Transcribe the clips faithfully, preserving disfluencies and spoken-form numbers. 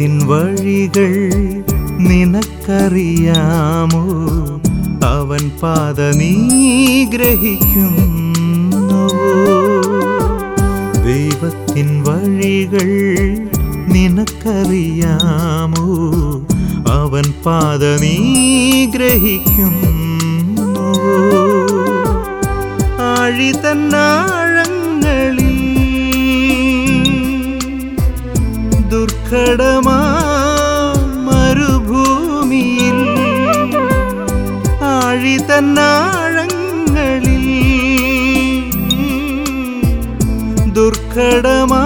ദൈവത്തിൻ വഴികൾ നിനക്കറിയാമോ? അവൻ പാത നീ ഗ്രഹിക്കുന്നുവോ? ദൈവത്തിൻ വഴികൾ നിനക്കറിയാമോ? അവൻ പാത നീ ഗ്രഹിക്കുന്നുവോ? ആഴിതന്നാഴങ്ങളിൽ ദുർഘടമാ മരുഭൂമിയിൽ, ആഴിതന്നാഴങ്ങളിൽ ദുർഘടമാ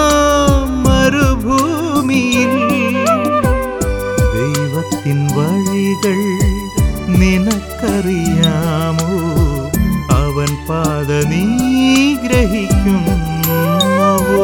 മരുഭൂമിയിൽ ദൈവത്തിൻ വഴികൾ നിനക്കറിയാമോ? അവൻ പാത നീ ഗ്രഹിക്കുന്നുവോ?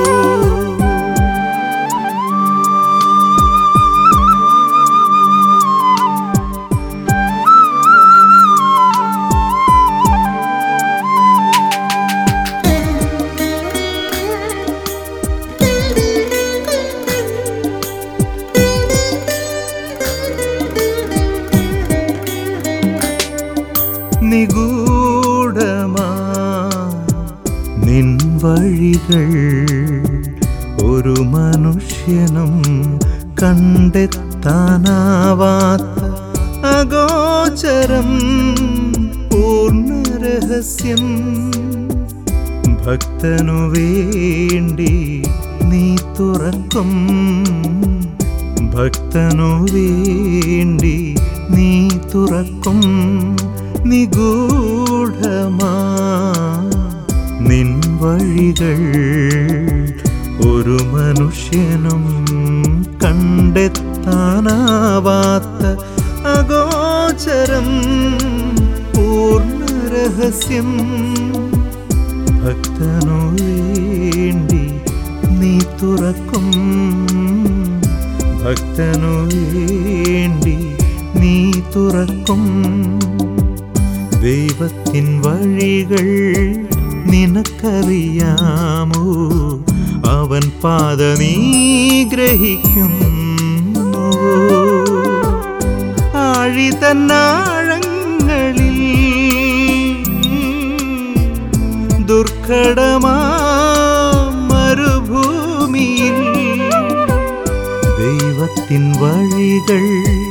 നിഗൂഢമാ നിൻ വഴികൾ ഒരു മനുഷ്യനും കണ്ടെത്താനാവാത്ത അഗോചരം പൂർണ്ണരഹസ്യം. ഭക്തനു വേണ്ടി നീ തുറക്കും, ഭക്തനു വേണ്ടി നീ തുറക്കും നിഗൂഢമാ നിൻ വഴികൾ ഒരു മനുഷ്യനും കണ്ടെത്താനാവാത്ത അഗോചരം പൂർണ്ണരഹസ്യം. ഭക്തനു വേണ്ടി നീ തുറക്കും, ഭക്തനു വേണ്ടി നീ തുറക്കും ദൈവത്തിൻ വഴികൾ നിനക്കറിയാമോ? അവൻ പാത നീ ഗ്രഹിക്കുന്നുവോ? ആഴിതന്നാഴങ്ങളിൽ ദുർഘടമാ മരുഭൂമിയിൽ ദൈവത്തിൻ വഴികൾ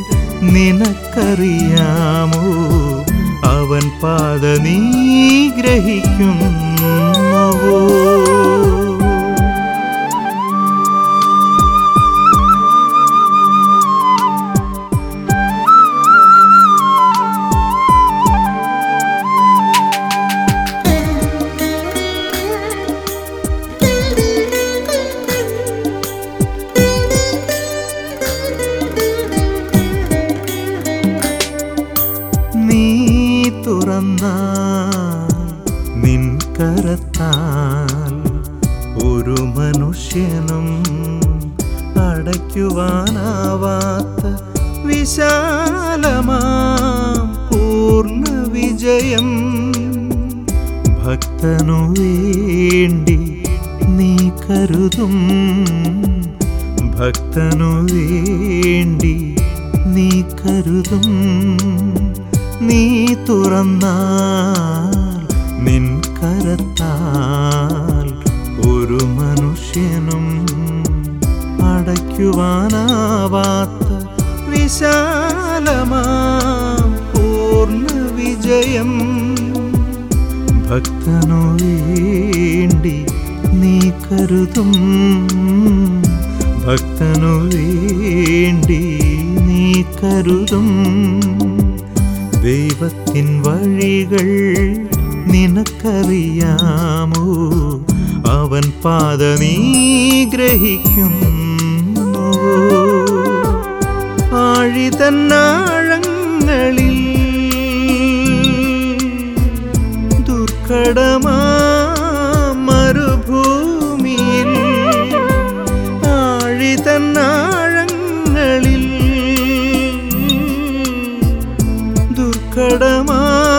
നിനക്കറിയാമോ? അവൻ പാത നീ ഗ്രഹിക്കുന്നുവോ? നിൻ കരത്താൽ ഒരു മനുഷ്യനും അടയ്ക്കുവാനാവാത്ത വിശാലമാം പൂർണ്ണ വിജയം. ഭക്തനു വേണ്ടി നീ കരുതും, ഭക്തനു വേണ്ടി നീ കരുതും നീ തുറന്നാൽ നിൻ കരത്താൽ ഒരു മനുഷ്യനും അടയ്ക്കുവാനാവാത്ത വിശാലമാം പൂർണ്ണ വിജയം. ഭക്തനു വേണ്ടി നീ കരുതും, ഭക്തനു വേണ്ടി നീ കരുതും ദൈവത്തിൻ വഴികൾ നിനക്കറിയാമോ? അവൻ പാത നീ ഗ്രഹിക്കുന്നുവോ? ആഴിതന്നാഴങ്ങളിൽ ദുർഘടമാ മരുഭൂമിയിൽ, ആഴിതന്നാഴങ്ങളിൽ ദുർഘടമാ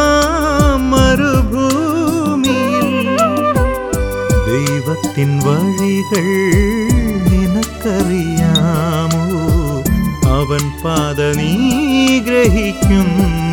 മരുഭൂമിയിൽ ദൈവത്തിൻ വഴികൾ നിനക്കറിയാം. പാത നീ ഗ്രഹിക്കുന്നു.